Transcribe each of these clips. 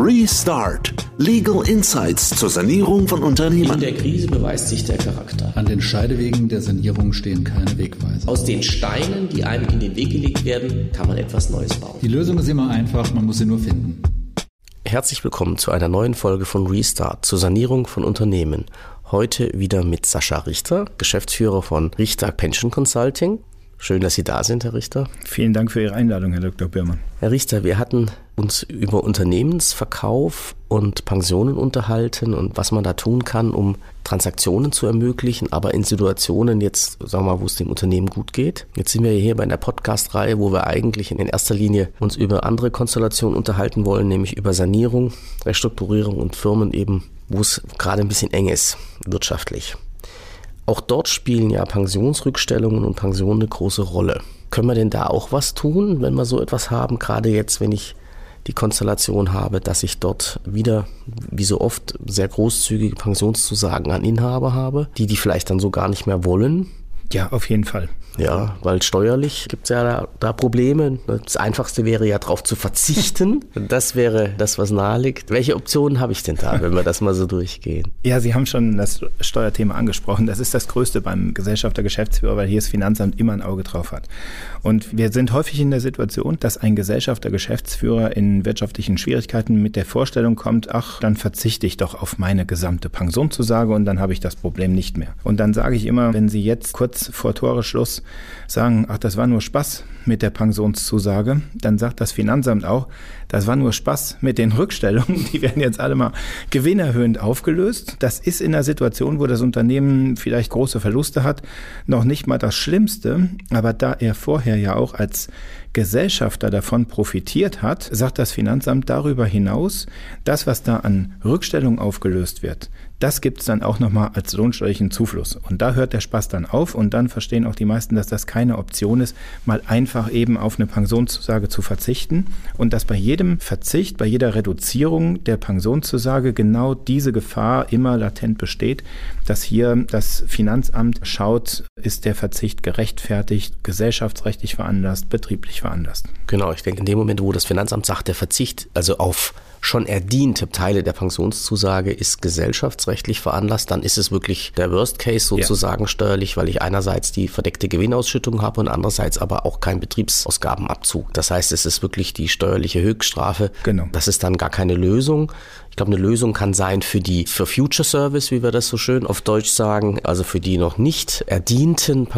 Restart. Legal Insights zur Sanierung von Unternehmen. In der Krise beweist sich der Charakter. An den Scheidewegen der Sanierung stehen keine Wegweiser. Aus den Steinen, die einem in den Weg gelegt werden, kann man etwas Neues bauen. Die Lösung ist immer einfach, man muss sie nur finden. Herzlich willkommen zu einer neuen Folge von Restart zur Sanierung von Unternehmen. Heute wieder mit Sascha Richter, Geschäftsführer von Richter Pension Consulting. Schön, dass Sie da sind, Herr Richter. Vielen Dank für Ihre Einladung, Herr Dr. Birmann. Herr Richter, wir hatten uns über Unternehmensverkauf und Pensionen unterhalten und was man da tun kann, um Transaktionen zu ermöglichen, aber in Situationen jetzt, sagen wir mal, wo es dem Unternehmen gut geht. Jetzt sind wir hier bei einer Podcast-Reihe, wo wir eigentlich in erster Linie uns über andere Konstellationen unterhalten wollen, nämlich über Sanierung, Restrukturierung und Firmen eben, wo es gerade ein bisschen eng ist, wirtschaftlich. Auch dort spielen ja Pensionsrückstellungen und Pensionen eine große Rolle. Können wir denn da auch was tun, wenn wir so etwas haben? Gerade jetzt, wenn ich die Konstellation habe, dass ich dort wieder, wie so oft, sehr großzügige Pensionszusagen an Inhaber habe, die vielleicht dann so gar nicht mehr wollen. Ja, auf jeden Fall. Ja, weil steuerlich gibt es ja da Probleme. Das Einfachste wäre ja darauf zu verzichten. Das wäre das, was nahe liegt. Welche Optionen habe ich denn da, wenn wir das mal so durchgehen? Ja, Sie haben schon das Steuerthema angesprochen. Das ist das Größte beim Gesellschafter, Geschäftsführer, weil hier das Finanzamt immer ein Auge drauf hat. Und wir sind häufig in der Situation, dass ein Gesellschafter, Geschäftsführer in wirtschaftlichen Schwierigkeiten mit der Vorstellung kommt, ach, dann verzichte ich doch auf meine gesamte Pensionszusage und dann habe ich das Problem nicht mehr. Und dann sage ich immer, wenn Sie jetzt kurz vor Toreschluss sagen, ach, das war nur Spaß mit der Pensionszusage, dann sagt das Finanzamt auch, das war nur Spaß mit den Rückstellungen, die werden jetzt alle mal gewinnerhöhend aufgelöst. Das ist in einer Situation, wo das Unternehmen vielleicht große Verluste hat, noch nicht mal das Schlimmste, aber da er vorher ja auch als Gesellschafter davon profitiert hat, sagt das Finanzamt darüber hinaus, das, was da an Rückstellung aufgelöst wird, das gibt es dann auch nochmal als lohnsteuerlichen Zufluss. Und da hört der Spaß dann auf und dann verstehen auch die meisten, dass das keine Option ist, mal einfach eben auf eine Pensionszusage zu verzichten und dass bei jedem Verzicht, bei jeder Reduzierung der Pensionszusage genau diese Gefahr immer latent besteht, dass hier das Finanzamt schaut, ist der Verzicht gerechtfertigt, gesellschaftsrechtlich veranlasst, betrieblich veranlasst. Genau, ich denke, in dem Moment, wo das Finanzamt sagt, der Verzicht, also auf schon erdiente Teile der Pensionszusage ist gesellschaftsrechtlich veranlasst, dann ist es wirklich der Worst Case sozusagen steuerlich, weil ich einerseits die verdeckte Gewinnausschüttung habe und andererseits aber auch keinen Betriebsausgabenabzug. Das heißt, es ist wirklich die steuerliche Höchststrafe. Genau. Das ist dann gar keine Lösung. Ich glaube, eine Lösung kann sein für Future Service, wie wir das so schön auf Deutsch sagen, also für die noch nicht erdienten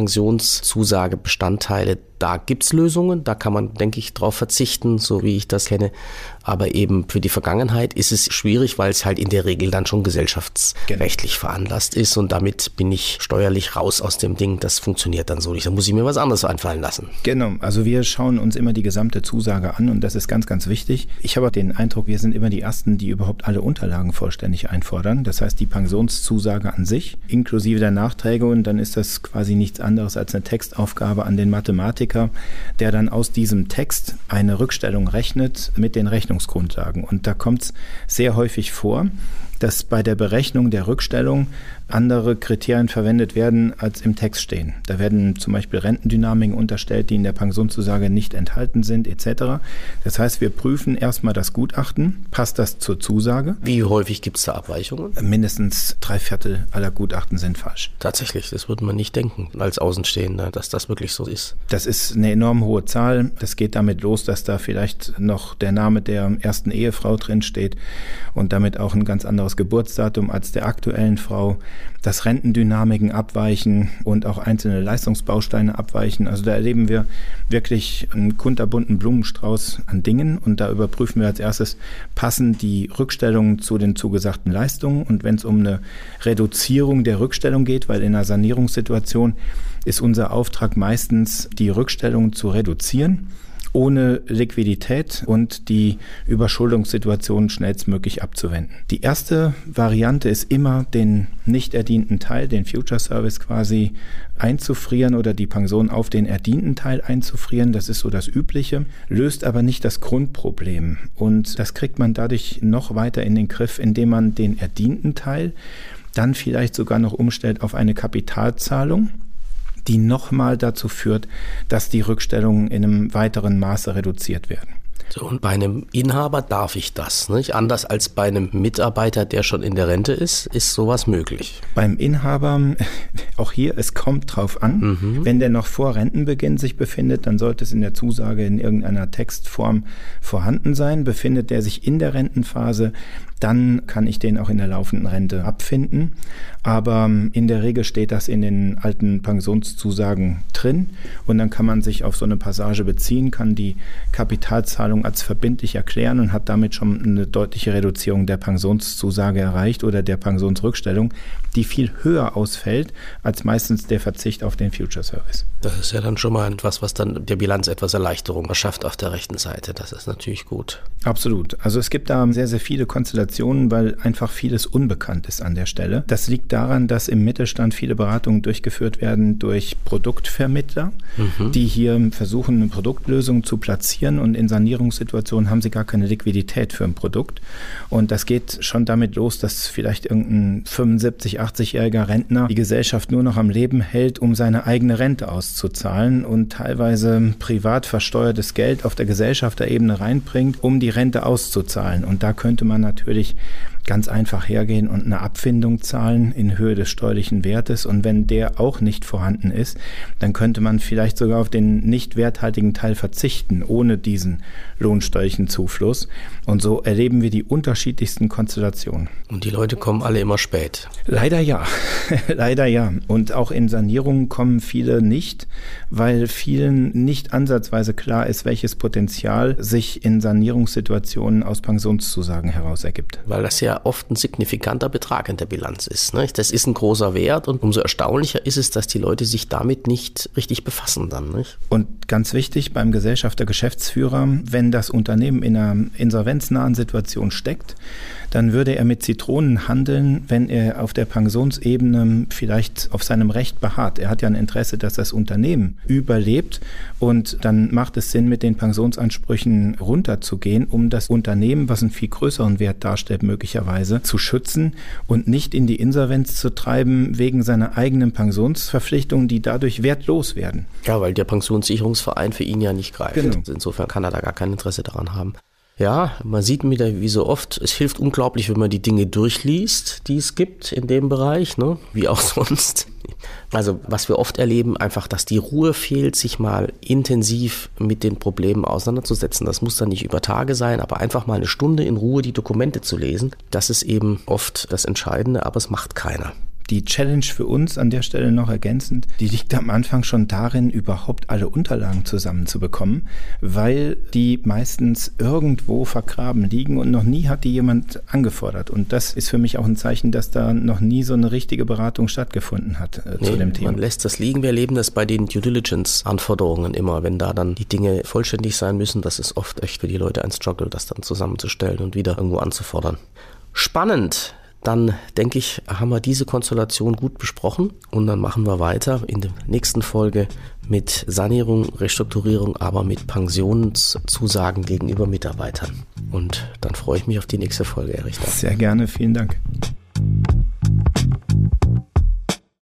Pensionszusagebestandteile. Da gibt's Lösungen, da kann man, denke ich, drauf verzichten, so wie ich das kenne. Aber eben für die Vergangenheit ist es schwierig, weil es halt in der Regel dann schon gesellschaftsrechtlich veranlasst ist. Und damit bin ich steuerlich raus aus dem Ding. Das funktioniert dann so nicht. Da muss ich mir was anderes einfallen lassen. Genau, also wir schauen uns immer die gesamte Zusage an und das ist ganz, ganz wichtig. Ich habe den Eindruck, wir sind immer die Ersten, die überhaupt alle Unterlagen vollständig einfordern. Das heißt, die Pensionszusage an sich, inklusive der Nachträge. Und dann ist das quasi nichts anderes als eine Textaufgabe an den Mathematiker, der dann aus diesem Text eine Rückstellung rechnet mit den Rechnungsgrundlagen. Und da kommt es sehr häufig vor, dass bei der Berechnung der Rückstellung andere Kriterien verwendet werden, als im Text stehen. Da werden zum Beispiel Rentendynamiken unterstellt, die in der Pensionszusage nicht enthalten sind, etc. Das heißt, wir prüfen erstmal das Gutachten. Passt das zur Zusage? Wie häufig gibt es da Abweichungen? Mindestens 3/4 aller Gutachten sind falsch. Tatsächlich, das würde man nicht denken als Außenstehender, dass das wirklich so ist. Das ist eine enorm hohe Zahl. Das geht damit los, dass da vielleicht noch der Name der ersten Ehefrau drin steht und damit auch ein ganz anderes Geburtsdatum als der aktuellen Frau, dass Rentendynamiken abweichen und auch einzelne Leistungsbausteine abweichen. Also da erleben wir wirklich einen kunterbunten Blumenstrauß an Dingen und da überprüfen wir als erstes, passen die Rückstellungen zu den zugesagten Leistungen, und wenn es um eine Reduzierung der Rückstellung geht, weil in einer Sanierungssituation ist unser Auftrag meistens, die Rückstellungen zu reduzieren, ohne Liquidität und die Überschuldungssituation schnellstmöglich abzuwenden. Die erste Variante ist immer, den nicht erdienten Teil, den Future Service quasi einzufrieren oder die Pension auf den erdienten Teil einzufrieren. Das ist so das Übliche, löst aber nicht das Grundproblem. Und das kriegt man dadurch noch weiter in den Griff, indem man den erdienten Teil dann vielleicht sogar noch umstellt auf eine Kapitalzahlung, die nochmal dazu führt, dass die Rückstellungen in einem weiteren Maße reduziert werden. So, und bei einem Inhaber darf ich das, nicht? Anders als bei einem Mitarbeiter, der schon in der Rente ist sowas möglich. Beim Inhaber, auch hier, es kommt drauf an. Wenn der noch vor Rentenbeginn sich befindet, dann sollte es in der Zusage in irgendeiner Textform vorhanden sein. Befindet der sich in der Rentenphase, dann kann ich den auch in der laufenden Rente abfinden. Aber in der Regel steht das in den alten Pensionszusagen drin und dann kann man sich auf so eine Passage beziehen, kann die Kapitalzahlung als verbindlich erklären und hat damit schon eine deutliche Reduzierung der Pensionszusage erreicht oder der Pensionsrückstellung, die viel höher ausfällt als meistens der Verzicht auf den Future Service. Das ist ja dann schon mal etwas, was dann der Bilanz etwas Erleichterung verschafft auf der rechten Seite. Das ist natürlich gut. Absolut. Also es gibt da sehr, sehr viele Konstellationen, weil einfach vieles unbekannt ist an der Stelle. Das liegt daran, dass im Mittelstand viele Beratungen durchgeführt werden durch Produktvermittler, die hier versuchen, eine Produktlösung zu platzieren und in Sanierungssituationen haben sie gar keine Liquidität für ein Produkt. Und das geht schon damit los, dass vielleicht irgendein 75-, 80-jähriger Rentner die Gesellschaft nur noch am Leben hält, um seine eigene Rente auszuzahlen und teilweise privat versteuertes Geld auf der Gesellschafterebene reinbringt, um die Rente auszuzahlen. Und da könnte man natürlich ganz einfach hergehen und eine Abfindung zahlen in Höhe des steuerlichen Wertes. Und wenn der auch nicht vorhanden ist, dann könnte man vielleicht sogar auf den nicht werthaltigen Teil verzichten, ohne diesen lohnsteuerlichen Zufluss. Und so erleben wir die unterschiedlichsten Konstellationen. Und die Leute kommen alle immer spät. Leider ja. Leider ja. Und auch in Sanierungen kommen viele nicht, weil vielen nicht ansatzweise klar ist, welches Potenzial sich in Sanierungssituationen aus Pensionszusagen heraus ergibt. Weil das ja oft ein signifikanter Betrag in der Bilanz ist, nicht? Das ist ein großer Wert und umso erstaunlicher ist es, dass die Leute sich damit nicht richtig befassen dann, nicht? Und ganz wichtig beim Gesellschafter, Geschäftsführer, wenn das Unternehmen in einer insolvenznahen Situation steckt, dann würde er mit Zitronen handeln, wenn er auf der Pensionsebene vielleicht auf seinem Recht beharrt. Er hat ja ein Interesse, dass das Unternehmen überlebt und dann macht es Sinn, mit den Pensionsansprüchen runterzugehen, um das Unternehmen, was einen viel größeren Wert darstellt, möglicherweise zu schützen und nicht in die Insolvenz zu treiben wegen seiner eigenen Pensionsverpflichtungen, die dadurch wertlos werden. Ja, weil der Pensionssicherungsverein für ihn ja nicht greift. Genau. Insofern kann er da gar kein Interesse daran haben. Ja, man sieht wieder, wie so oft, es hilft unglaublich, wenn man die Dinge durchliest, die es gibt in dem Bereich, ne? Wie auch sonst. Also was wir oft erleben, einfach, dass die Ruhe fehlt, sich mal intensiv mit den Problemen auseinanderzusetzen. Das muss dann nicht über Tage sein, aber einfach mal eine Stunde in Ruhe die Dokumente zu lesen, das ist eben oft das Entscheidende, aber es macht keiner. Die Challenge für uns an der Stelle noch ergänzend, die liegt am Anfang schon darin, überhaupt alle Unterlagen zusammenzubekommen, weil die meistens irgendwo vergraben liegen und noch nie hat die jemand angefordert. Und das ist für mich auch ein Zeichen, dass da noch nie so eine richtige Beratung stattgefunden hat zu dem Thema. Man lässt das liegen. Wir erleben das bei den Due Diligence-Anforderungen immer, wenn da dann die Dinge vollständig sein müssen. Das ist oft echt für die Leute ein Struggle, das dann zusammenzustellen und wieder irgendwo anzufordern. Spannend! Dann denke ich, haben wir diese Konstellation gut besprochen und dann machen wir weiter in der nächsten Folge mit Sanierung, Restrukturierung, aber mit Pensionszusagen gegenüber Mitarbeitern. Und dann freue ich mich auf die nächste Folge, Herr Richter. Sehr gerne, vielen Dank.